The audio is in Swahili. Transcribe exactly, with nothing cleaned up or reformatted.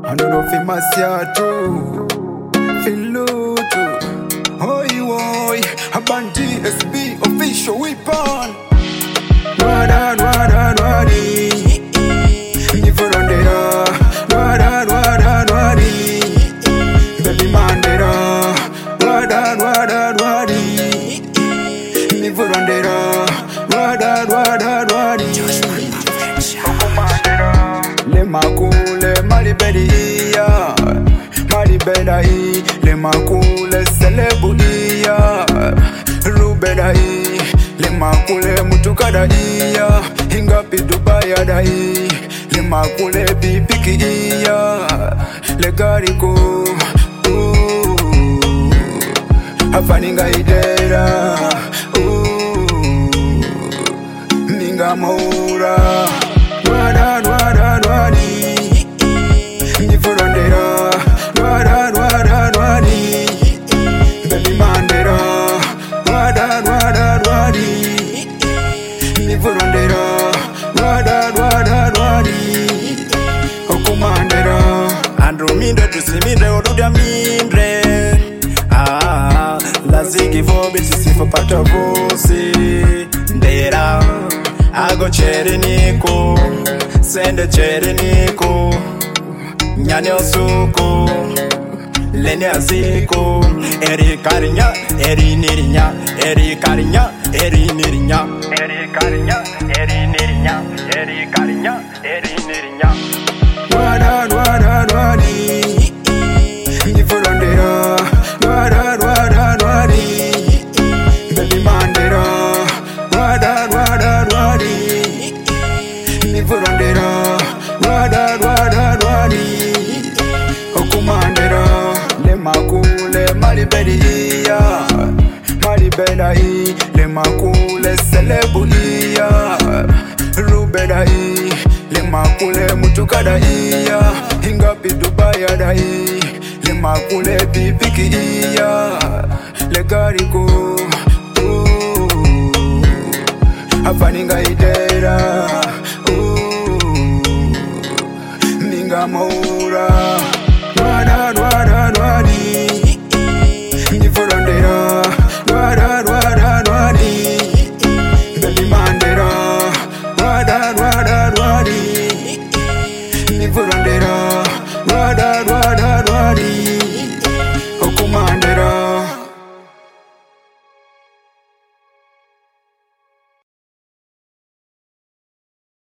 I don't know if it must too. Feel too. Oi, oi, a band D S B official weapon. Wada, wada, wadi. Never on the wada, wada, wadi. Baby man, the wada, wada, wadi. Never on the wada, wada, wadi. Le makule malibediya, malibedai. Le makule selebuiya, rubedai. Le makule mutukadaiya, hingapi Dubai dai. Le makule bipikiya, le gariko. Afaninga idera, ninga maura. Wada, wada, wadi. Nifurondera. Wada, wada, wadi. Baby mandera. Wada, wada, wadi. Nifurondera. Wada, wada, wadi. Okumandera. Andromeda tusiminde oduda mindre. Ah, lazigi vombi sisifo pata vosi. Ndera. Ago chere niko, sende chere niko. Nyane osuko, lene aziko. Eri karinya, eri nirinya. Eri karinya, eri nirinya. Eri karinya, eri nirinya. Eri karinya, eri nirinya. Wada, wada, wadi. Nifurondera. Wada, wada, wadi. Baby mandera. Wada, wada, wadi. Nifurondera. Wada, wada, wadi. Okumandera. Le makule malibediya, malibedai. Le makule selebuiya, rubedai. Le makule mutukadaiya, hingapi Dubai dai. Le makule bipikiya, le gariko. Afaninga idera, ninga mo.